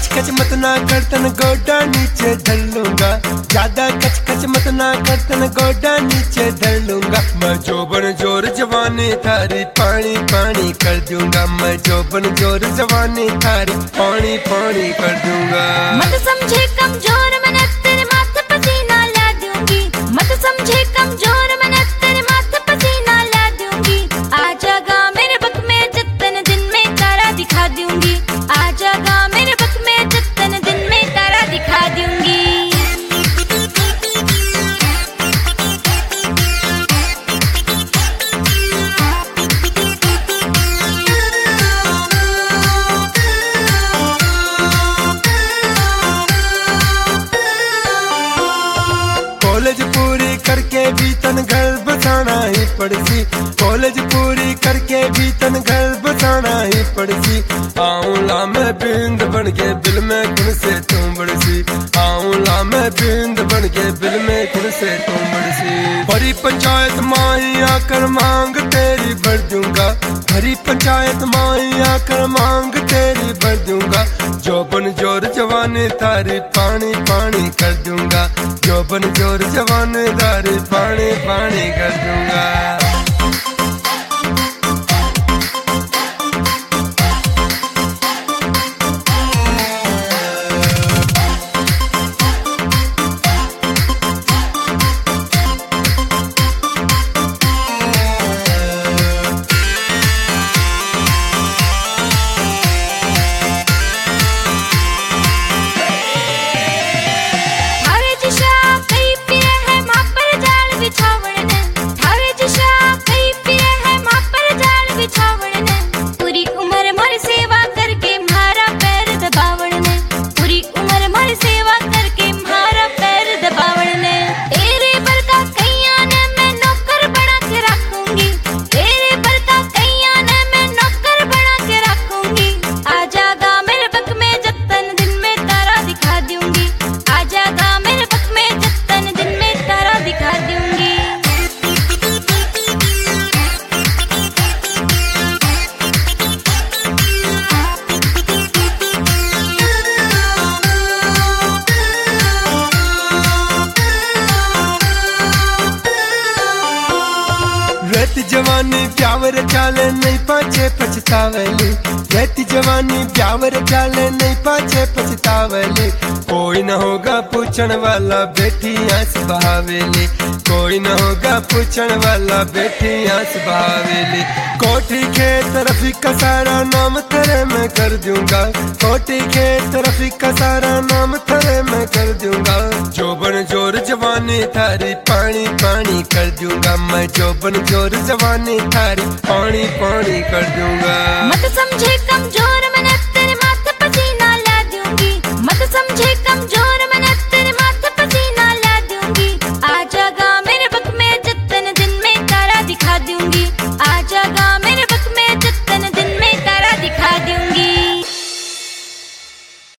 कच मत ना करतन गोडा नीचे धर लूंगा, ज्यादा कच कच मत ना करतन गोडा नीचे धर लूंगा। मैं जोबन जोर जवानी थारी पानी पानी कर दूंगा, मैं जोबन जोर जवानी थारी पानी पानी कर दूंगा। मत समझे कमजोर मैंने तेरे माथे पसीना ला दूंगी, मत समझे कमजोर मैंने तेरे माथे पसीना ला दूंगी। आ जागा मेरे बक में जितने दिन में तारा दिखा दूंगी, आ जागा मेरे बक में जितने दिन में तारा दिखा दूंगी। कॉलेज पूरी करके भी तन घर बसाना ही पड़सी, कॉलेज पूरी करके भी तन घर बसाना ही पड़सी। आऊंला मैं बिंद बन के बिल में खुद से तुम बड़सी, आऊंला मैं बिंद बन के बिल में खुद से तुम बड़सी। बड़ी पंचायत माही आकर मांग तेरी भर दूंगा, हरी पंचायत माही आकर मांग तेरी भर दूंगा। जोबन जोर जवानी थारी पानी पानी कर दूंगा, जोबन जोर जवानी थारी पानी पानी कर दूंगा। रहती जवानी प्यावर चाले नहीं पाछे पछतावली, रहती जवानी प्यावर चाले नहीं पाछे पछतावली। कोई न होगा पूछने वाला बेटी आंस बहावेली, कोई न होगा पूछने वाला बेटी आंस बहावेली। कोठी के तरफी का सारा नाम तेरे मैं कर दूंगा, कोठी के तरफी का सारा नाम तेरे मैं कर दूंगा। जोबन जोर जवानी थारी पानी पानी कर दूंगा, मैं जोबन जोर जवानी थारी पानी पानी कर दूंगा। मत समझे कमजोर मैंने तेरे माथे पसीना ला दूंगी, मत समझे कमजोर मैंने तेरे माथे पसीना ला दूंगी। आ जागा मेरे बक में जितने दिन में तारा दिखा दूंगी, आ जागा